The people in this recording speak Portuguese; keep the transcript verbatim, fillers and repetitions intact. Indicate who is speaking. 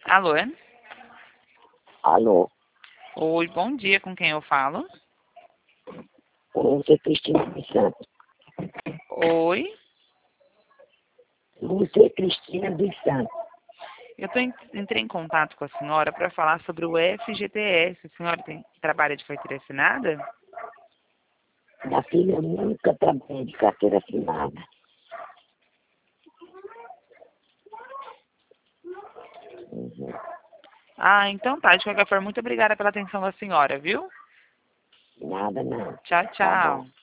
Speaker 1: Alô?
Speaker 2: Alô?
Speaker 1: Oi, bom dia, com quem eu falo?
Speaker 2: Lúcia Cristina dos Santos.
Speaker 1: Oi?
Speaker 2: Lúcia Cristina dos Santos.
Speaker 1: Eu tô, en- entrei em contato com a senhora para falar sobre o F G T S. A senhora tem, trabalha de carteira assinada?
Speaker 2: Minha filha, eu nunca trabalhei de carteira assinada. Uhum.
Speaker 1: Ah, então tá. De qualquer forma, muito obrigada pela atenção da senhora, viu?
Speaker 2: Nada, não.
Speaker 1: Tchau,
Speaker 2: Tá bom.
Speaker 1: tchau.